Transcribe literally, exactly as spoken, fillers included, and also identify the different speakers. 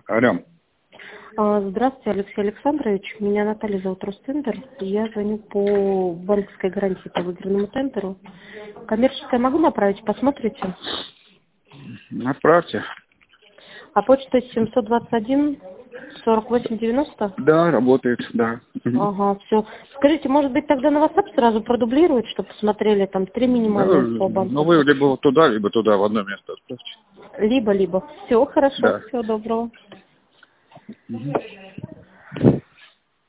Speaker 1: Алло.
Speaker 2: А, Здравствуйте, Алексей Александрович. Меня Наталья зовут, Ростендер. Я звоню по банковской гарантии по выигранному тендеру. Коммерческое могу направить? Посмотрите.
Speaker 1: Направьте.
Speaker 2: А почта семьсот двадцать один сорок восемь девяносто?
Speaker 1: Да, работает, да.
Speaker 2: Ага, все. Скажите, может быть, тогда на WhatsApp сразу продублировать, чтобы посмотрели там три
Speaker 1: Да,
Speaker 2: минимальных по
Speaker 1: ну
Speaker 2: банку?
Speaker 1: вы либо туда, либо туда, в одно место отправьте.
Speaker 2: Либо-либо. Все, хорошо.
Speaker 1: Да.
Speaker 2: Всего доброго.